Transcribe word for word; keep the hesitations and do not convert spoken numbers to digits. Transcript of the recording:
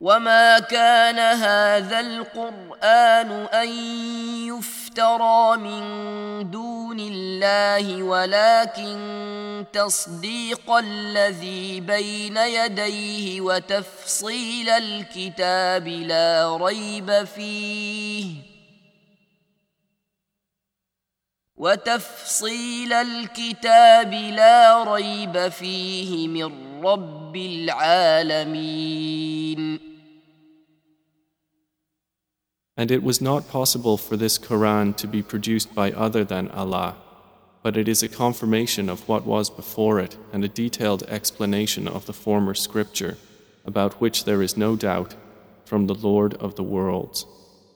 وما كان هذا القرآن أن يفترى من دون الله ولكن تصديق الذي بين يديه وتفصيل الكتاب لا ريب فيه وتفصيل الكتاب لا ريب فيه من رب العالمين. And it was not possible for this Quran to be produced by other than Allah, but it is a confirmation of what was before it and a detailed explanation of the former scripture, about which there is no doubt, from the Lord of the worlds.